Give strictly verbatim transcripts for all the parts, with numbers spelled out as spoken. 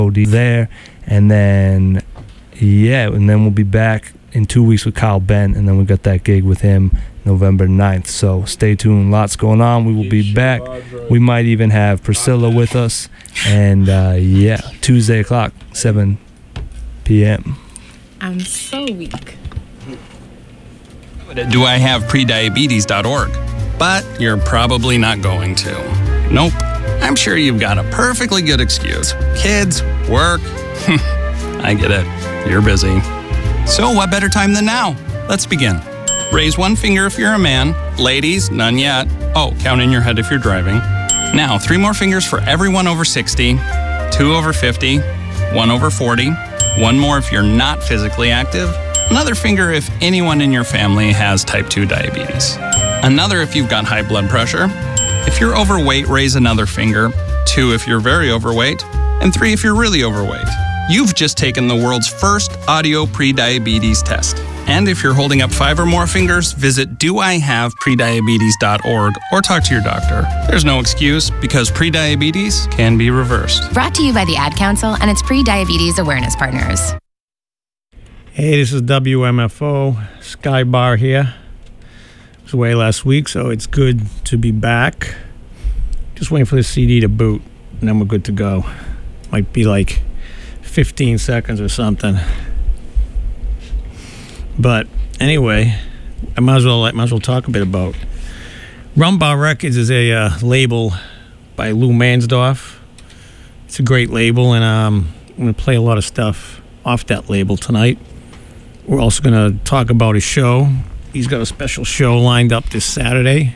there. And then, yeah, and then we'll be back in two weeks with Kyle Bent, and then we got that gig with him November ninth. So stay tuned. Lots going on. We will be back. We might even have Priscilla with us. And, uh, yeah, Tuesday o'clock, seven p.m. I'm so weak. Do I have prediabetes dot org? But you're probably not going to. Nope. I'm sure you've got a perfectly good excuse. Kids, work. I get it. You're busy. So what better time than now? Let's begin. Raise one finger if you're a man. Ladies, none yet. Oh, count in your head if you're driving. Now, three more fingers for everyone over sixty, two over fifty, one over forty, one more if you're not physically active, another finger if anyone in your family has type two diabetes, another if you've got high blood pressure. If you're overweight, raise another finger, two if you're very overweight, and three if you're really overweight. You've just taken the world's first audio prediabetes test. And if you're holding up five or more fingers, visit do I have prediabetes dot org or talk to your doctor. There's no excuse because prediabetes can be reversed. Brought to you by the Ad Council and its pre-diabetes awareness partners. Hey, this is W M F O, Sky Bar here. I was away last week, so it's good to be back. Just waiting for the C D to boot, and then we're good to go. Might be like fifteen seconds or something. But anyway, I might as well I might as well talk a bit about Rumbar Records is a uh, label by Lou Mansdorf. It's a great label, and um, I'm going to play a lot of stuff off that label tonight. We're also going to talk about his show. He's got a special show lined up this Saturday.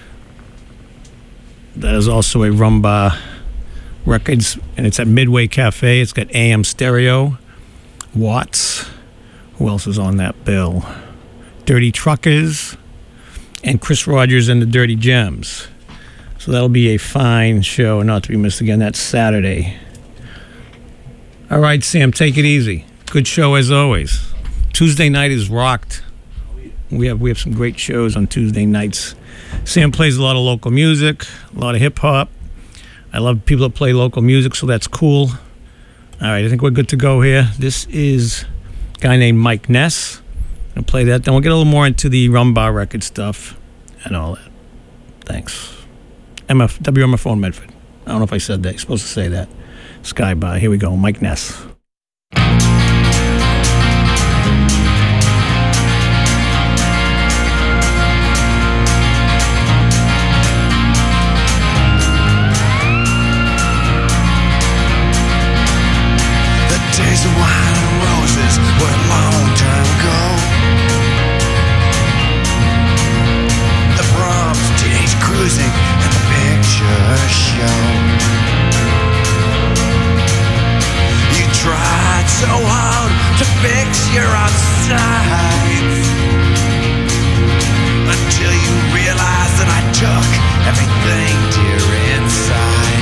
That is also a Rumbar Records, and it's at Midway Cafe. It's got A M Stereo, Watts. Who else is on that bill? Dirty Truckers, and Chris Rogers and the Dirty Gems. So that'll be a fine show, not to be missed again. That's Saturday. All right, Sam, take it easy. Good show as always. Tuesday night is rocked. We have we have some great shows on Tuesday nights. Sam plays a lot of local music, a lot of hip hop. I love people that play local music, so that's cool. All right, I think we're good to go here. This is a guy named Mike Ness. I'll play that. Then we'll get a little more into the Rumbar Record stuff and all that. Thanks. M F, W M F O in Medford. I don't know if I said that. You're supposed to say that. Sky Bar. Here we go. Mike Ness. Days of wine and roses were a long time ago. The proms, teenage cruising, and the picture show. You tried so hard to fix your outsides until you realized that I took everything to your inside.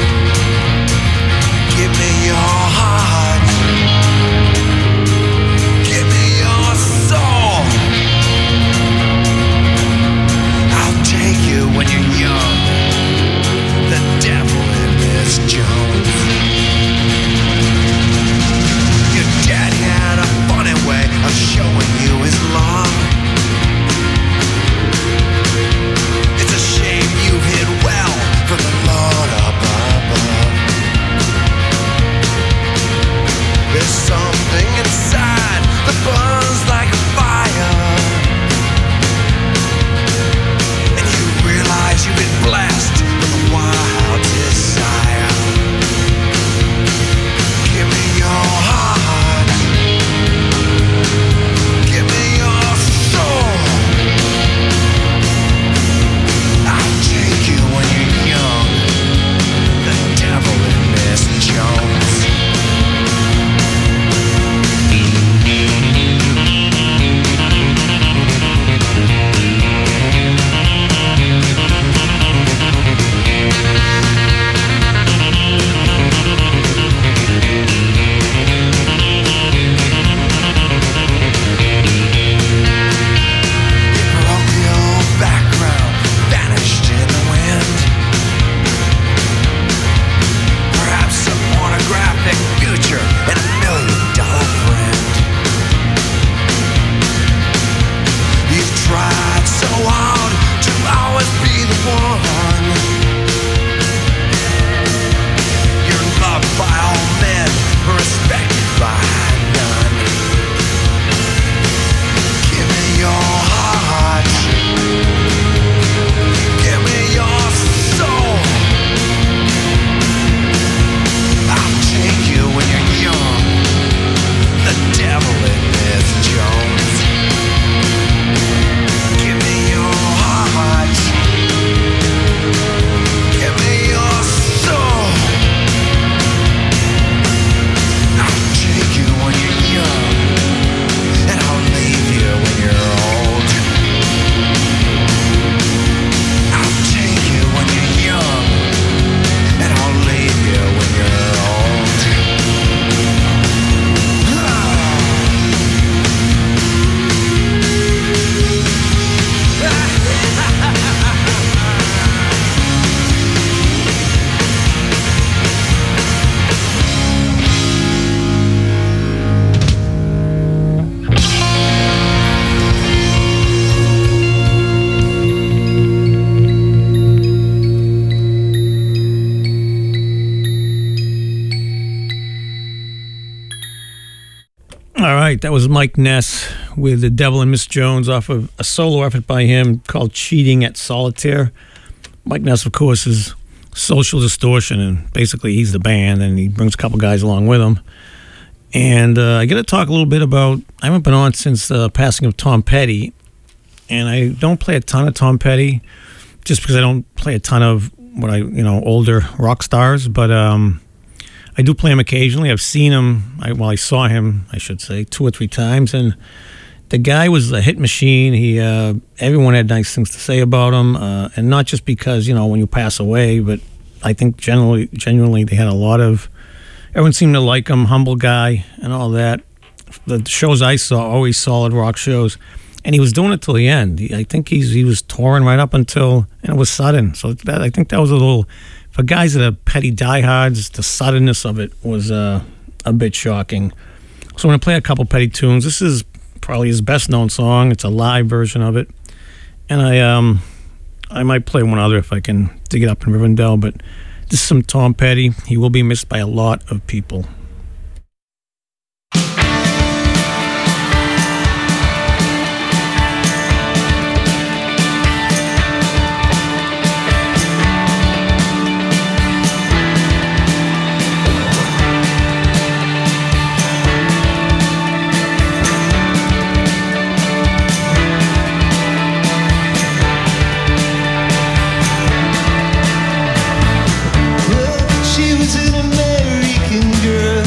Give me your heart. Give me your soul. I'll take you when you're young. The devil in Miss Jones. Your daddy had a funny way of showing you his love. It's a shame you hid well All right, that was Mike Ness with The Devil and Miss Jones off of a solo effort by him called Cheating at Solitaire. Mike Ness, of course, is Social Distortion, and basically he's the band, and he brings a couple guys along with him. And uh, I got to talk a little bit about, I haven't been on since the passing of Tom Petty, and I don't play a ton of Tom Petty just because I don't play a ton of what I, you know, older rock stars, but um, I do play him occasionally. I've seen him, I, well, I saw him, I should say, two or three times, and the guy was a hit machine. He, uh, everyone had nice things to say about him, uh, and not just because, you know, when you pass away, but I think generally, genuinely they had a lot of, everyone seemed to like him, humble guy and all that. The shows I saw, always solid rock shows, and he was doing it till the end. He, I think he's he was touring right up until, and it was sudden. So that, I think that was a little, for guys that are petty diehards, the suddenness of it was uh, a bit shocking. So I'm going to play a couple Petty tunes. This is probably his best known song. It's a live version of it, and I um I might play one other if I can dig it up in Rivendell. But this is some Tom Petty. He will be missed by a lot of people. She was an American girl.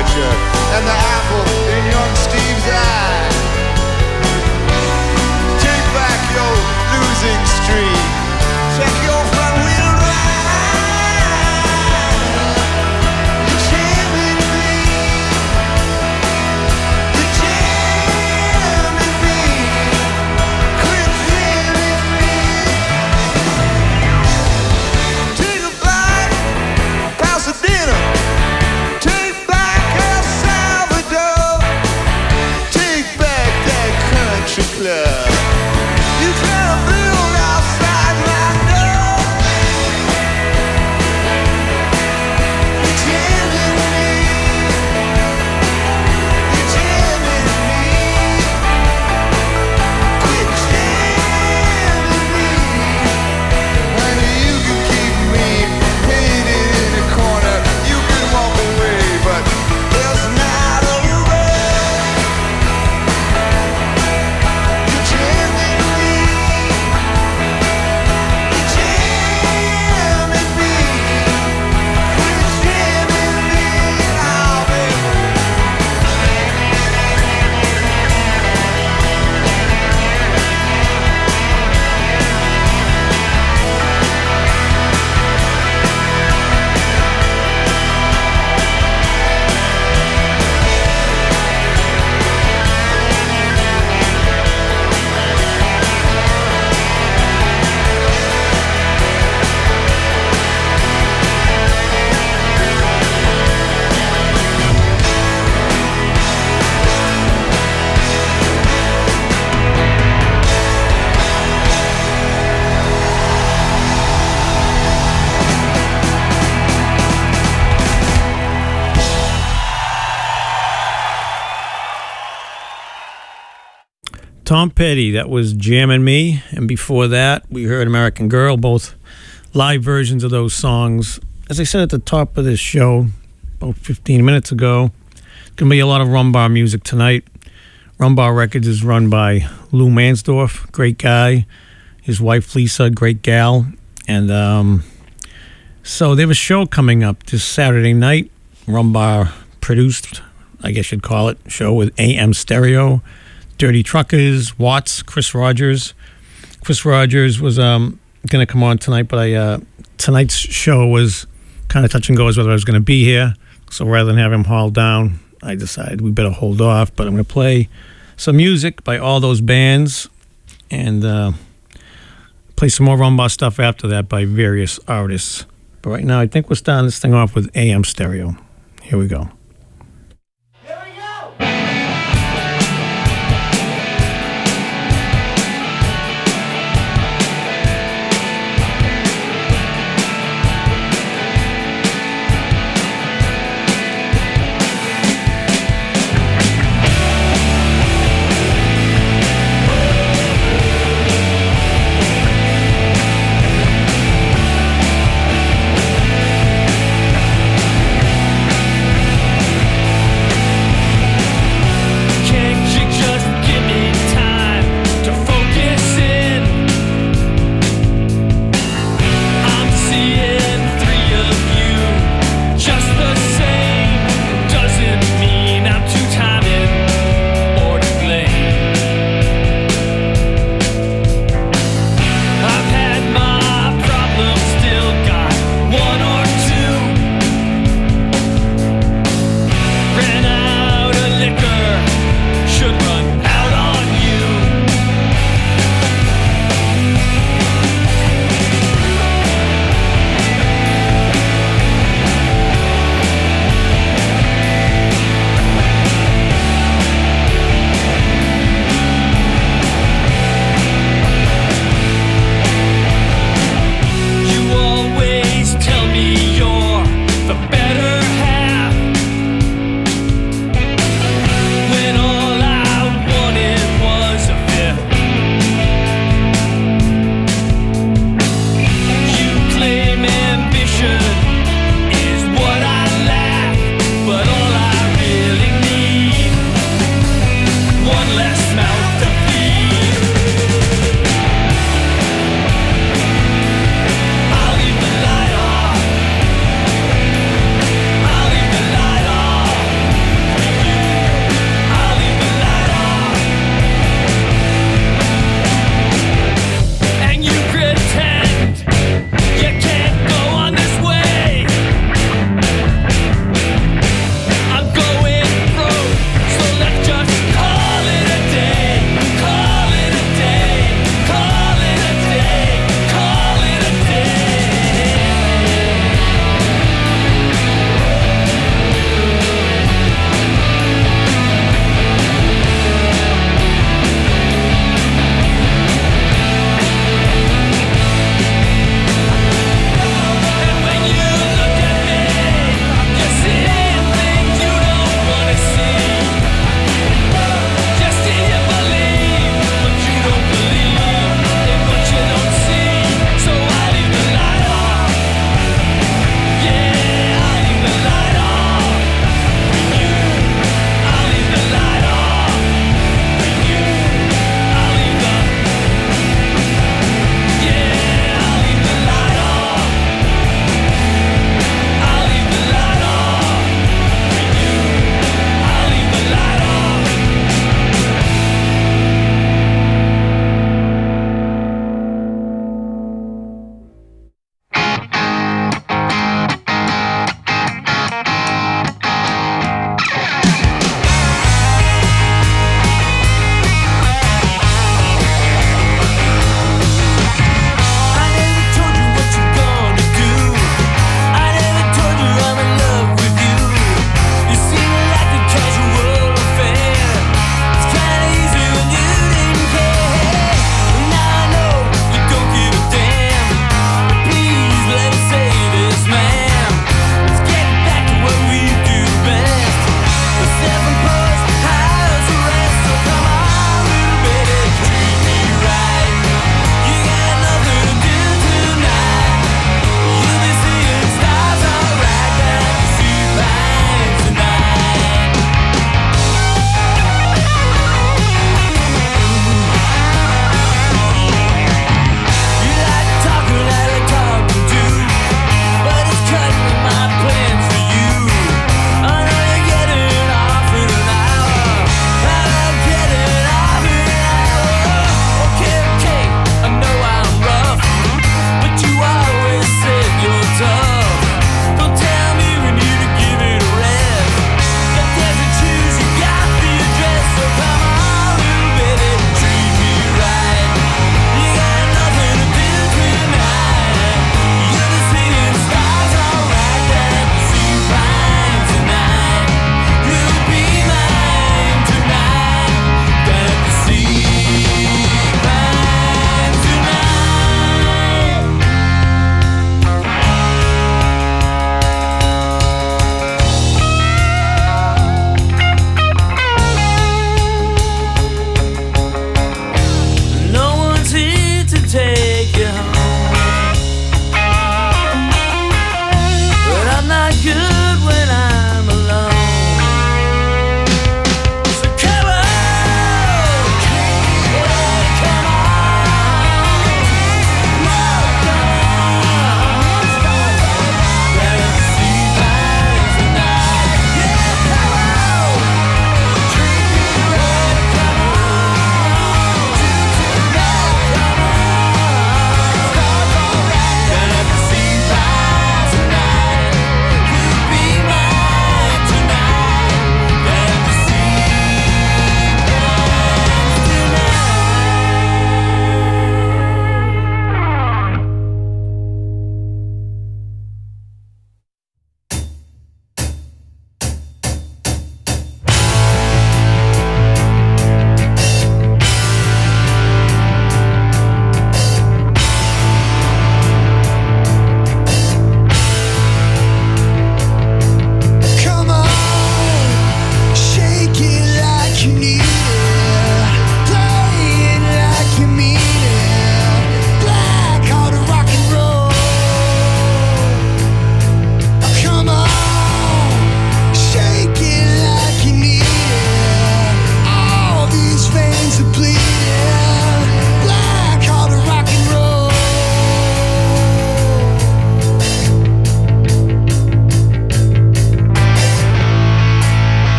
amateur and the apple in young Steve's eye. Take back your losing streak. Check your front wheel drive. You're jamming me. You're jamming me. Quit jamming me. Take a bite, pass the dinner. Take back El Salvador. Take back that country club. You can't build outside my door. You're jamming me. You're jamming me. Quit jamming me. Honey, you can keep me painted in a corner. You can walk away, but there's not a way. You're jamming me. You're jamming me. Quit jamming me now, baby. Tom Petty, that was Jammin' Me. And before that, we heard American Girl, both live versions of those songs. As I said at the top of this show, about fifteen minutes ago, there's going to be a lot of Rumbar music tonight. Rumbar Records is run by Lou Mansdorf, great guy. His wife, Lisa, great gal. And um, so they have a show coming up this Saturday night. Rumbar produced, I guess you'd call it, show with A M Stereo. Dirty Truckers, Watts, Chris Rogers. Chris Rogers was um, going to come on tonight, but I uh, tonight's show was kind of touch and go as whether I was going to be here. So rather than have him hauled down, I decided we better hold off. But I'm going to play some music by all those bands and uh, play some more Rumbar stuff after that by various artists. But right now, I think we're starting this thing off with A M Stereo. Here we go. You're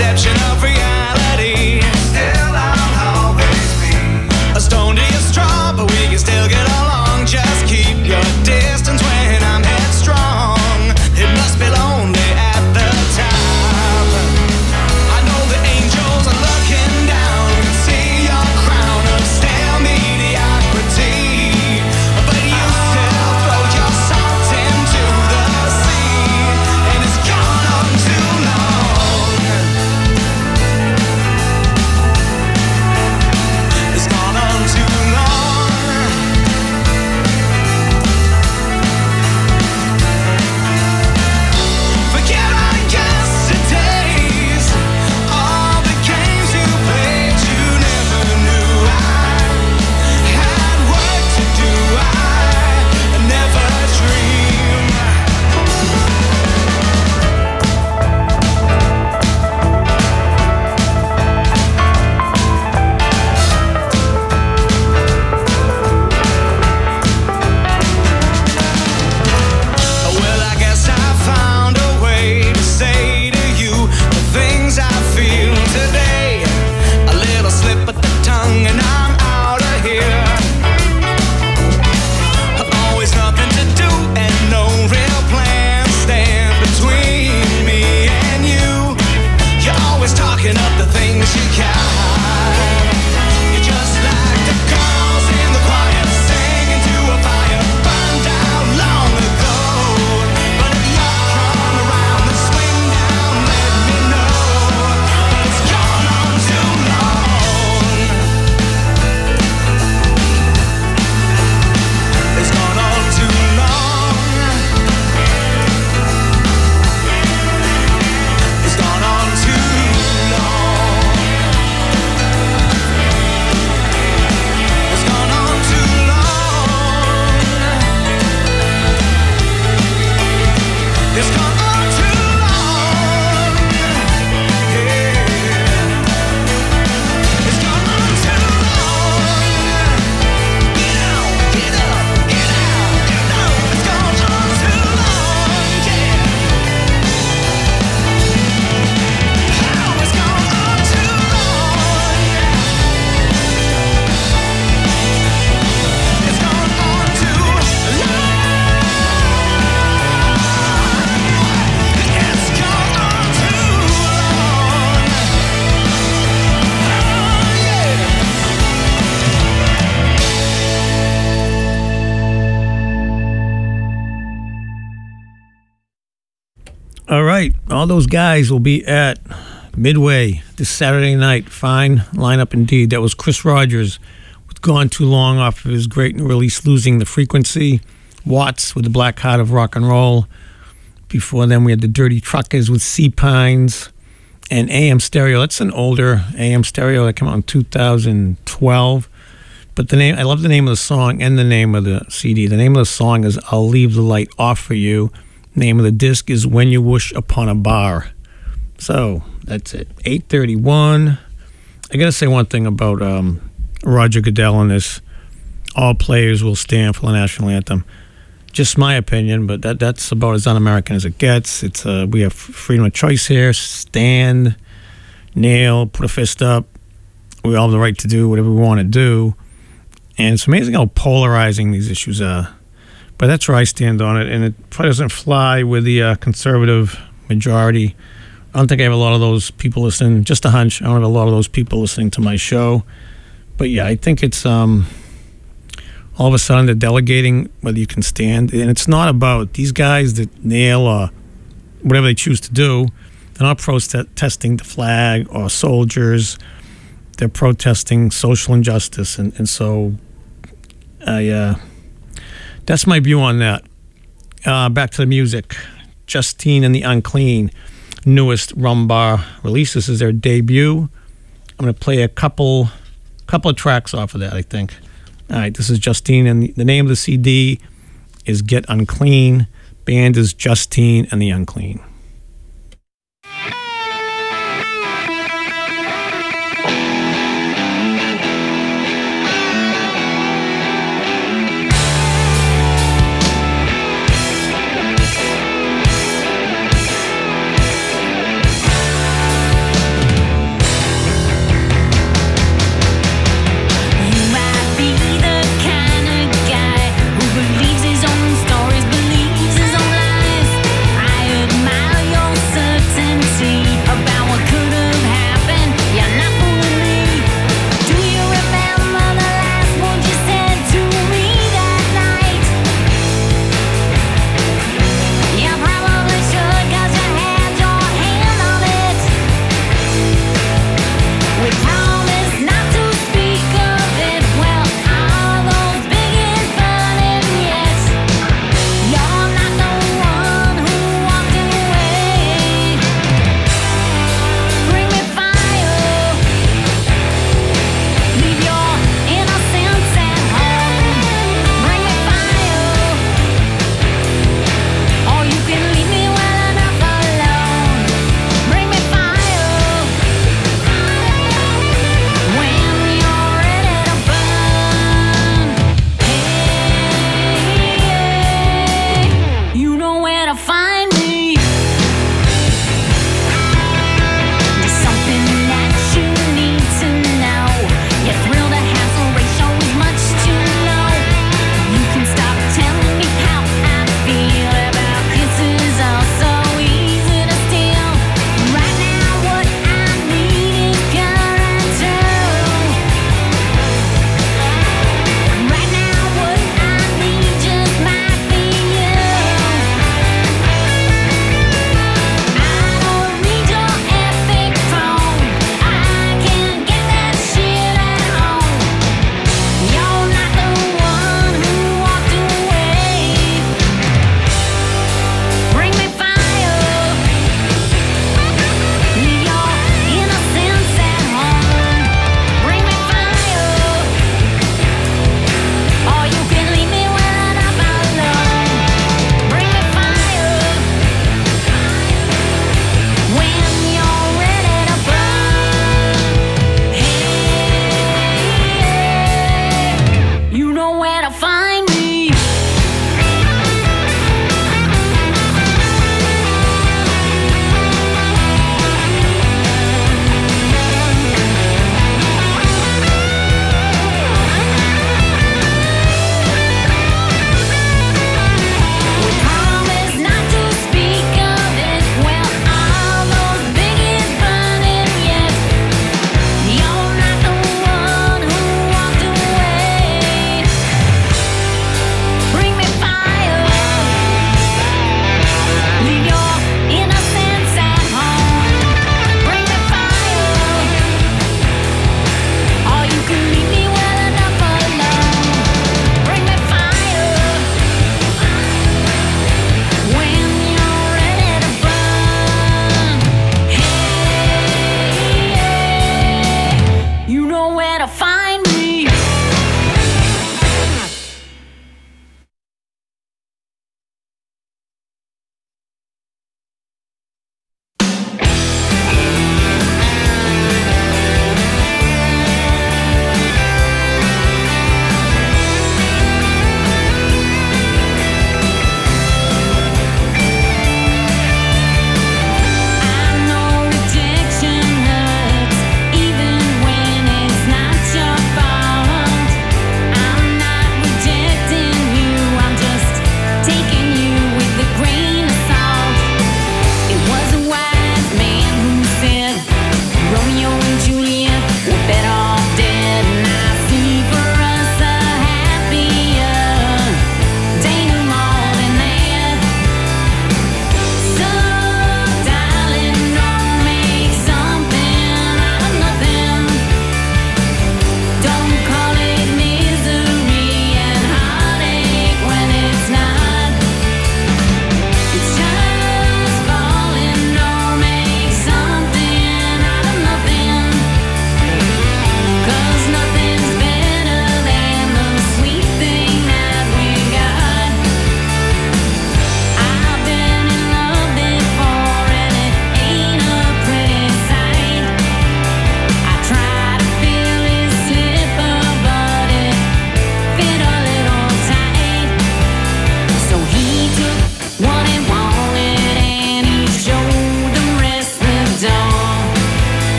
perception of reality. Still I'll always be a stone to your straw, but we can still get along. Just keep your distance when I'm headstrong. It must be lonely at the top. I know the angels are looking down, can see your crown of stale mediocrity, but you still throw your salt into the sea, and it's gone on too long. It's gone on too long. Forget our yesterdays, all the games you played. You never knew I had work to do. I never dreamed. Well, I guess I found a way to say to you the things I feel today. A little slip of the tongue and I'm out of here. Always nothing to do and no real plan stand between me and you. You're always talking up the things you got. You're just like the girls in the choir singing to a fire burned out long ago. But if you come around and swing down, let me know. But it's gone on too long. It's gone on too long. It's gone on too long. It's gone on too long. It's gone on too long. Yeah. It's gone on too long. Get out, get up, get out, you know it's gone on too long. Yeah. Oh, it's gone on too long. It's gone on too long. It's gone on too long. All right, all those guys will be at Midway this Saturday night. Fine lineup indeed. That was Chris Rogers with Gone Too Long off of his great new release, Losing the Frequency. Watts with The Black Heart of Rock and Roll. Before them, we had the Dirty Truckers with Sea Pines and A M Stereo. That's an older A M Stereo that came out in two thousand twelve. But the name, I love the name of the song and the name of the C D. The name of the song is I'll Leave the Light Off for You. Name of the disc is When You Wish Upon a Bar. So that's it. eight thirty-one. I got to say one thing about um, Roger Goodell and this. All players will stand for the national anthem. Just my opinion, but that that's about as un-American as it gets. It's uh, we have freedom of choice here. Stand, kneel, put a fist up. We all have the right to do whatever we want to do. And it's amazing how polarizing these issues are. But that's where I stand on it, and it probably doesn't fly with the uh, conservative majority. I don't think I have a lot of those people listening. Just a hunch. I don't have a lot of those people listening to my show. But yeah, I think it's um, all of a sudden they're delegating whether you can stand. And it's not about these guys that nail or whatever they choose to do. They're not protesting the flag or soldiers. They're protesting social injustice. And, and so I... Uh, That's my view on that. Uh, back to the music. Justine and the Unclean, newest Rumbar release. This is their debut. I'm going to play a couple couple of tracks off of that, I think. All right, this is Justine, and the, the name of the C D is Get Unclean. Band is Justine and the Unclean.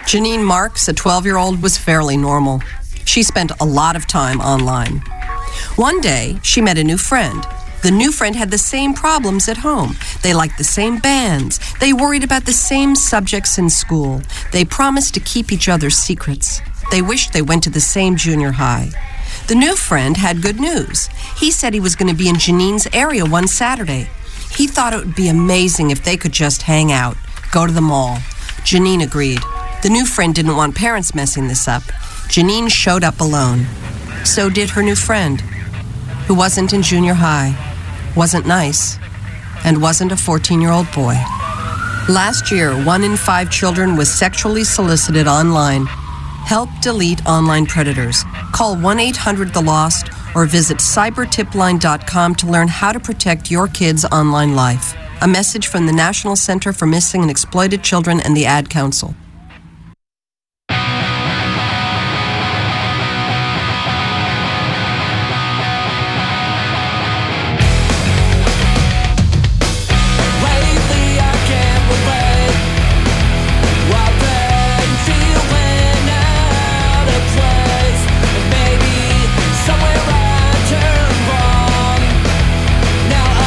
Janine Marks, a twelve-year-old, was fairly normal. She spent a lot of time online. One day, she met a new friend. The new friend had the same problems at home. They liked the same bands. They worried about the same subjects in school. They promised to keep each other's secrets. They wished they went to the same junior high. The new friend had good news. He said he was going to be in Janine's area one Saturday. He thought it would be amazing if they could just hang out, go to the mall. Janine agreed. The new friend didn't want parents messing this up. Janine showed up alone. So did her new friend, who wasn't in junior high, wasn't nice, and wasn't a fourteen-year-old boy. Last year, one in five children was sexually solicited online. Help delete online predators. Call one eight hundred the lost or visit cyber tip line dot com to learn how to protect your kids' online life. A message from the National Center for Missing and Exploited Children and the Ad Council.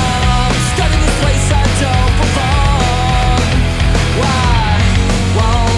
Why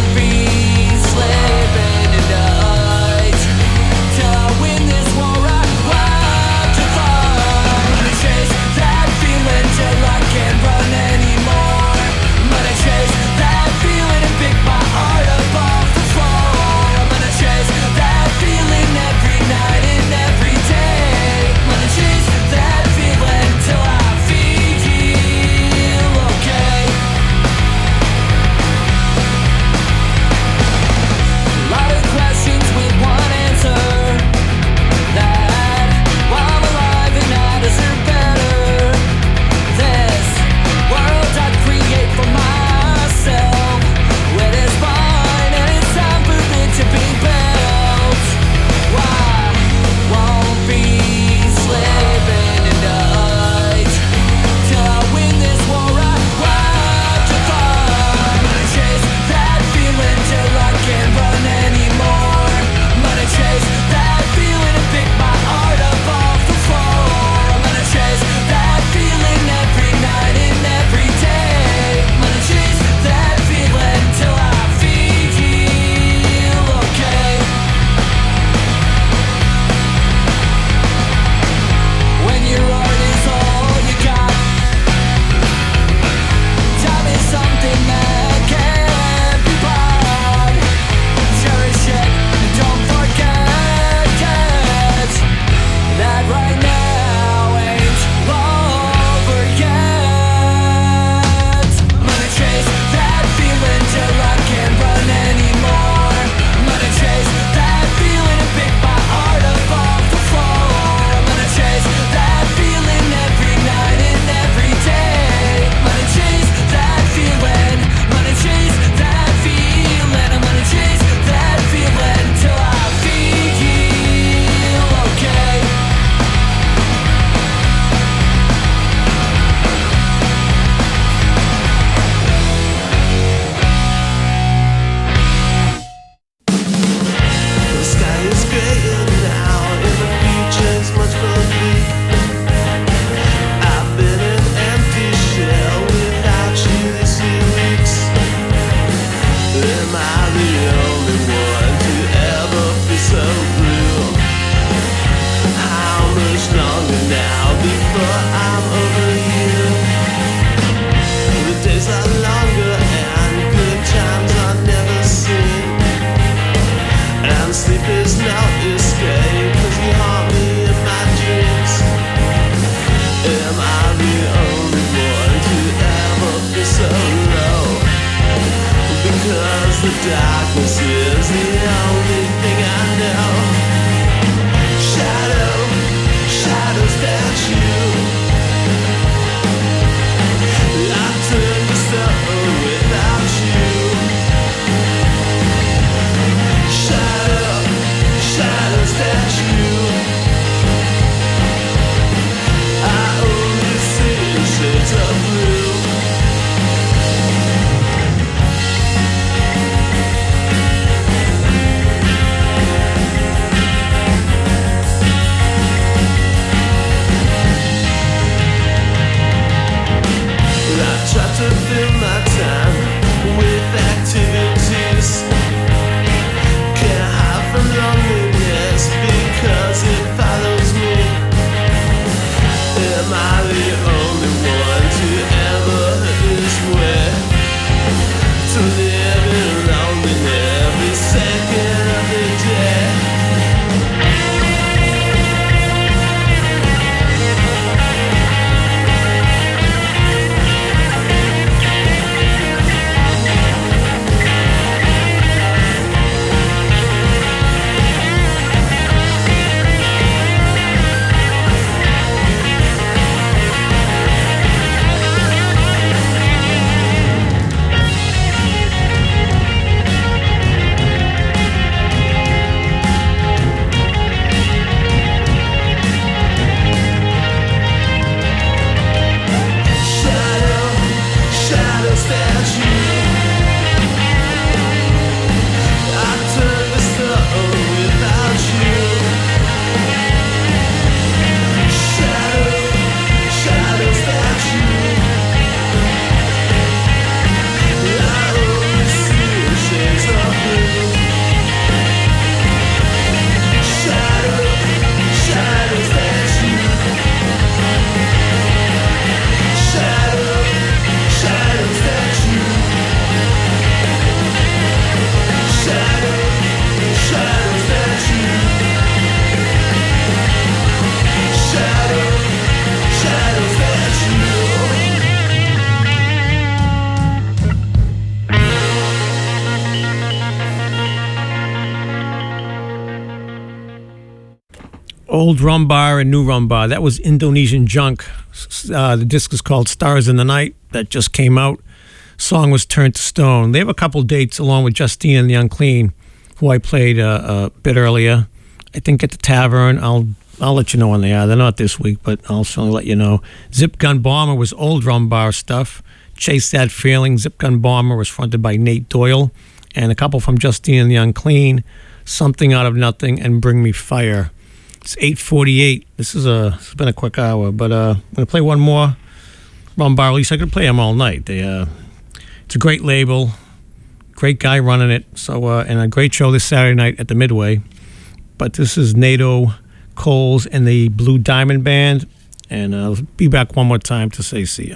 Old Rum Bar and New Rum Bar. That was Indonesian Junk. Uh, the disc is called Stars in the Night. That just came out. Song was Turned to Stone. They have a couple dates along with Justine and the Unclean, who I played uh, a bit earlier. I think at the Tavern. I'll I'll let you know when they are. They're not this week, but I'll certainly let you know. Zip Gun Bomber was Old Rum Bar stuff. Chase That Feeling. Zip Gun Bomber was fronted by Nate Doyle. And a couple from Justine and the Unclean, Something Out of Nothing, and Bring Me Fire. It's eight forty-eight. This is a, it's been a quick hour, but uh, I'm going to play one more Rum Bar. At least I could play them all night. They, uh, it's a great label, great guy running it, so uh, and a great show this Saturday night at the Midway. But this is Nato Coles and the Blue Diamond Band, and uh, I'll be back one more time to say see ya.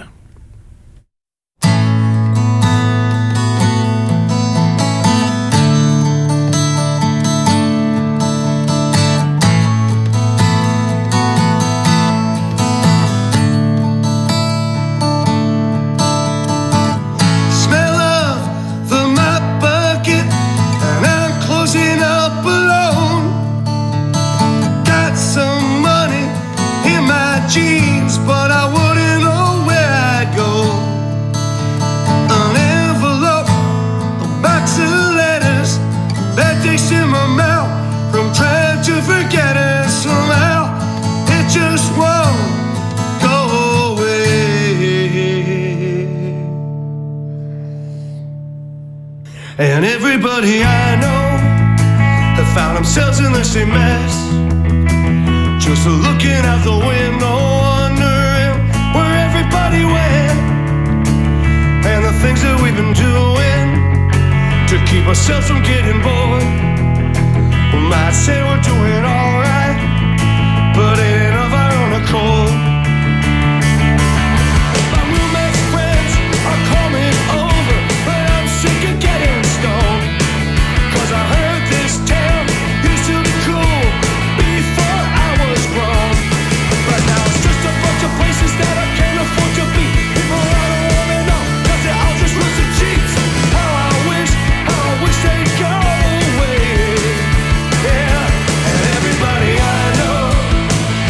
Jeans, but I wouldn't know where I'd go. An envelope, a box of letters, that taste in my mouth from trying to forget it. Somehow it just won't go away. And everybody I know have found themselves in the same mess, just looking out the window, wondering where everybody went, and the things that we've been doing to keep ourselves from getting bored. We might say we're doing alright, but it ain't of our own accord. My roommate's friends are coming over, but I'm sick of getting stoned, 'cause I heard this town used to be cool before I was grown, but now it's just a bunch of places that I can't afford to be. People I don't wanna know, 'cause they're all just rooster cheats. How I wish, how I wish they'd go away. Yeah, and everybody I know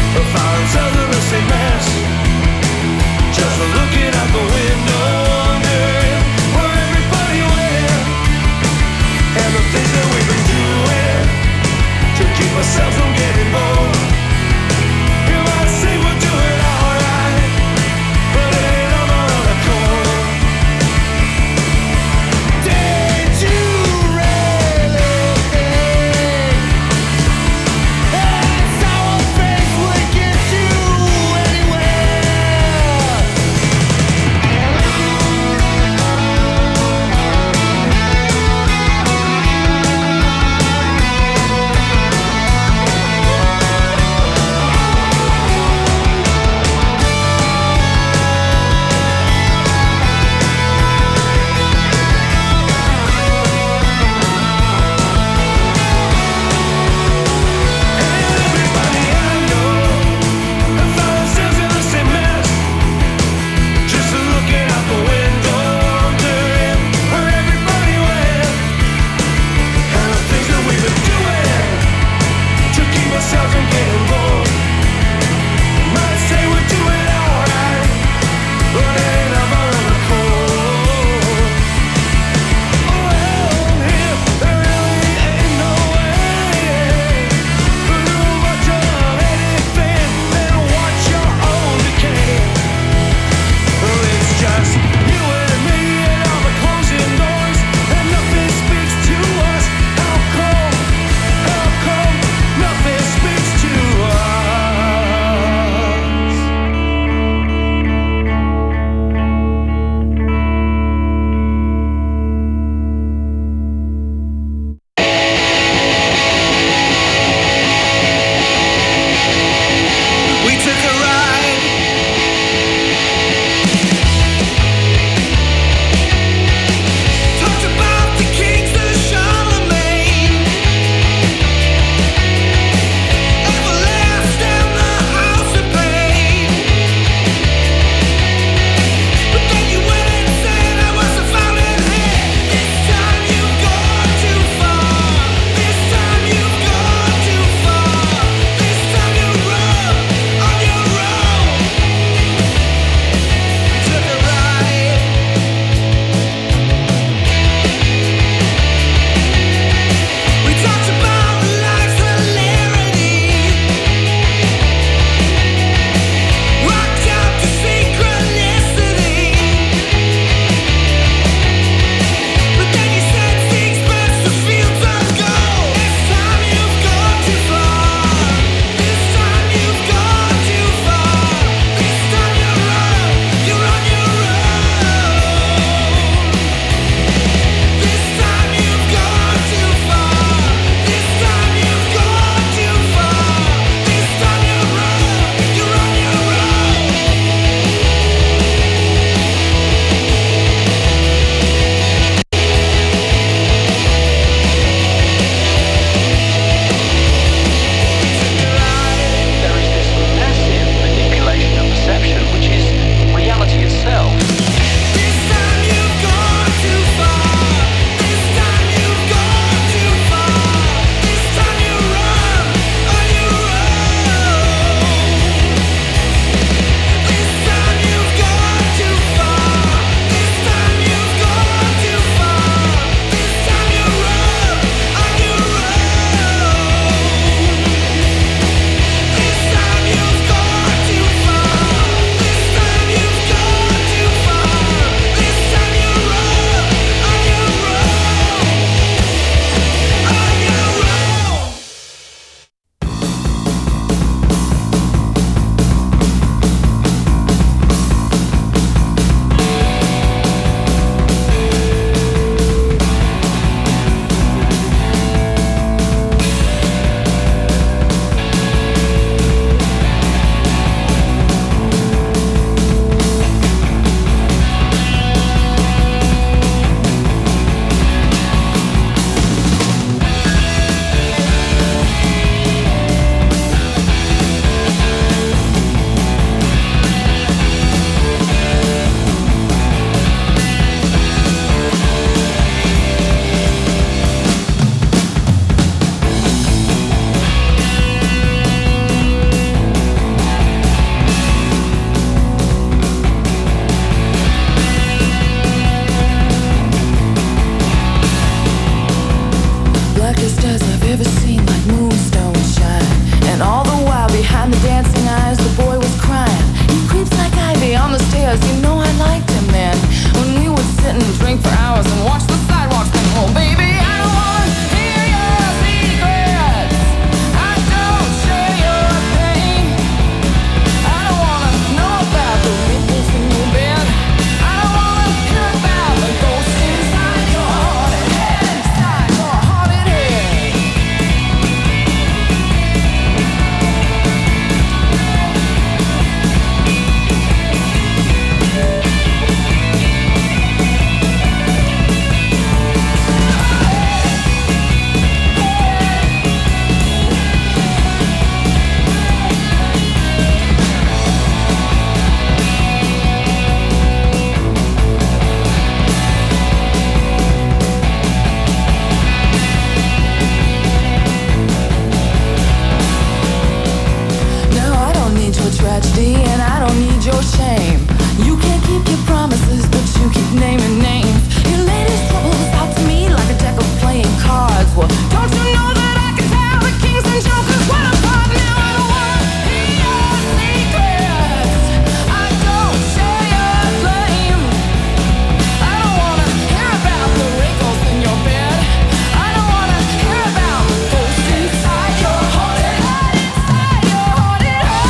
tragedy, and I don't need your shame. You can't keep your promises, but you keep naming names. Your latest troubles out to me like a deck of playing cards. Well, don't you know that I can tell the kings and jokers what I'm part now? I don't wanna hear your secrets. I don't share your flame. I don't wanna hear about the wrinkles in your bed. I don't wanna hear about ghosts inside your haunted head, inside your haunted head.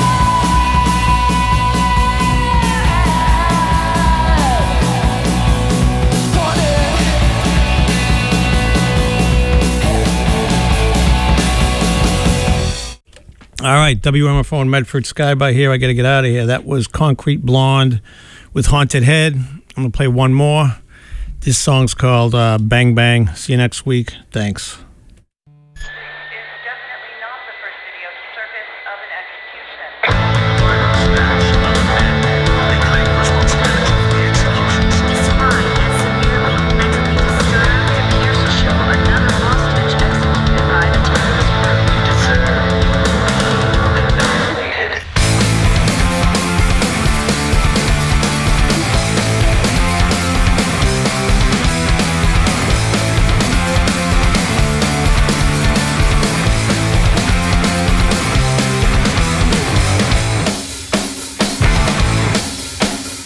All right, W M F O in Medford, Sky by here. I got to get out of here. That was Concrete Blonde with Haunted Head. I'm going to play one more. This song's called uh, Bang Bang. See you next week. Thanks.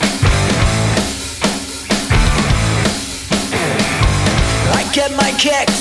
Get my kicks